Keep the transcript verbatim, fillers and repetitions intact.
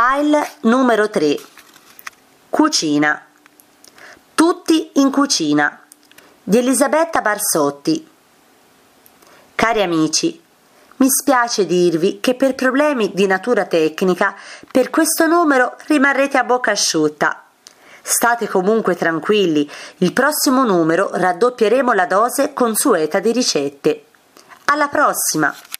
File numero tre. Cucina. Tutti in cucina di Elisabetta Barsotti. Cari amici, mi spiace dirvi che per problemi di natura tecnica per questo numero rimarrete a bocca asciutta. State comunque tranquilli, il prossimo numero raddoppieremo la dose consueta di ricette. Alla prossima!